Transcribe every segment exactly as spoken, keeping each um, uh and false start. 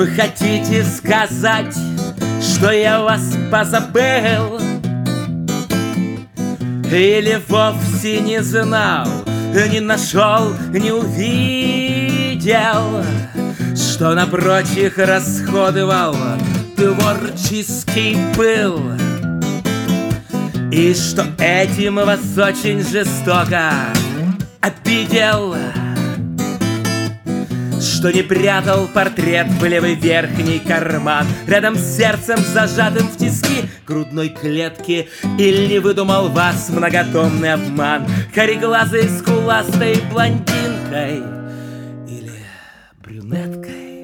Вы хотите сказать, что я вас позабыл? Или вовсе не знал, не нашел, не увидел, что на прочих расходовал творческий пыл, и что этим вас очень жестоко обидел, что не прятал портрет в левый верхний карман рядом с сердцем, зажатым в тиски грудной клетки, или не выдумал вас многотомный обман кореглазой скуластой блондинкой или брюнеткой,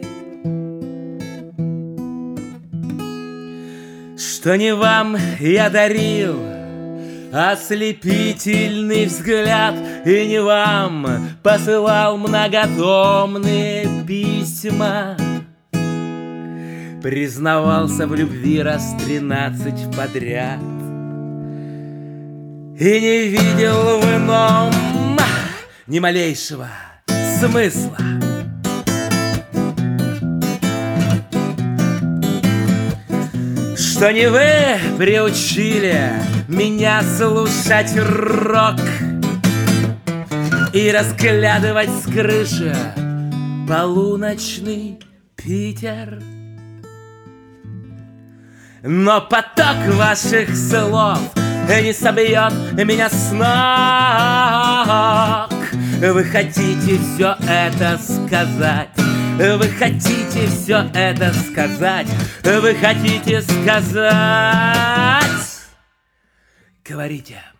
что не вам я дарил ослепительный взгляд, и не вам посылал многотомные письма, признавался в любви раз тринадцать подряд и не видел в ином ни малейшего смысла. Что не вы приучили меня слушать рок и разглядывать с крыши полуночный Питер. Но поток ваших слов не собьет меня с ног. Вы хотите все это сказать, вы хотите все это сказать, вы хотите сказать. Говорите.